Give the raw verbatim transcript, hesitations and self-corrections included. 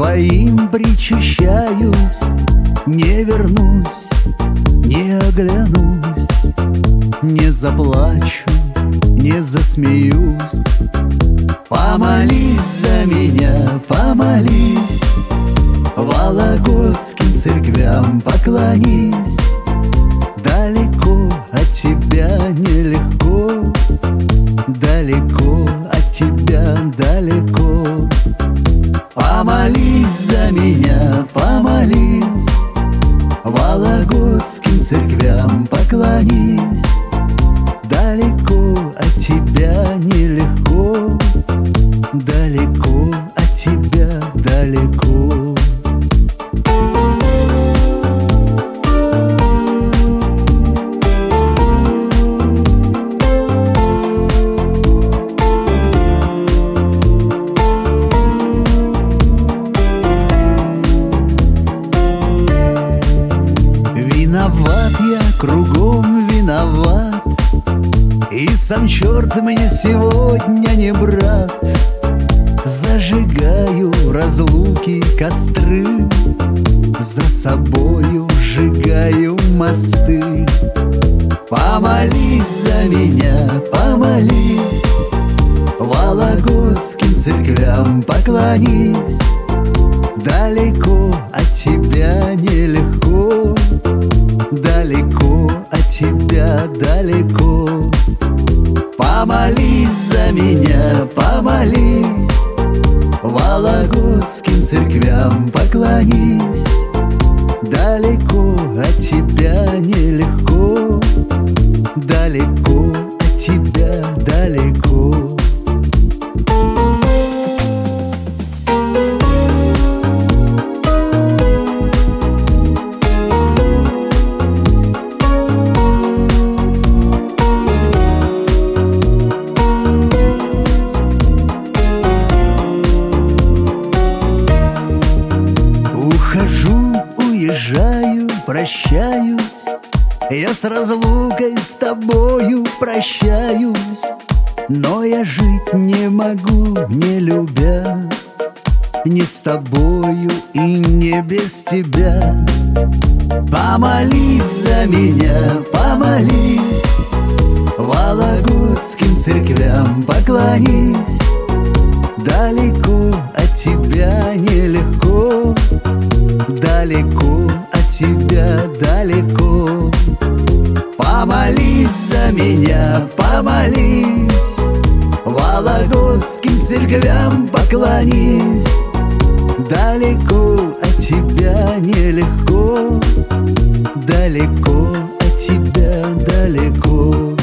твоим причащаюсь, не вернусь, не оглянусь, не заплачу, не засмеюсь. Помолись за меня, помолись, вологодским церквям поклонись. Далеко от тебя нелегко, далеко от тебя далеко. Помолись за меня, помолись, вологодским церквям поклонись. Далеко от тебя нелегко, далеко от тебя далеко. Виноват я, кругом виноват, и сам черт мне сегодня не брат. Зажигаю разлуки костры, за собою сжигаю мосты. Помолись за меня, помолись, вологодским церквям поклонись. Далеко от тебя нелегко, далеко от тебя далеко. Помолись за меня, помолись, вологодским церквям поклонись. Далеко от тебя нелегко, далеко от тебя далеко. Ухожу, уезжаю, прощаюсь, я с разлукой с тобою прощаюсь. Но я жить не могу, не любя, не с тобою и не без тебя. Помолись за меня, помолись, вологодским церквям поклонись. Далеко от тебя нелегко, далеко от тебя далеко. Помолись за меня, помолись, вологодским церквям поклонись. Далеко от тебя нелегко, далеко от тебя далеко.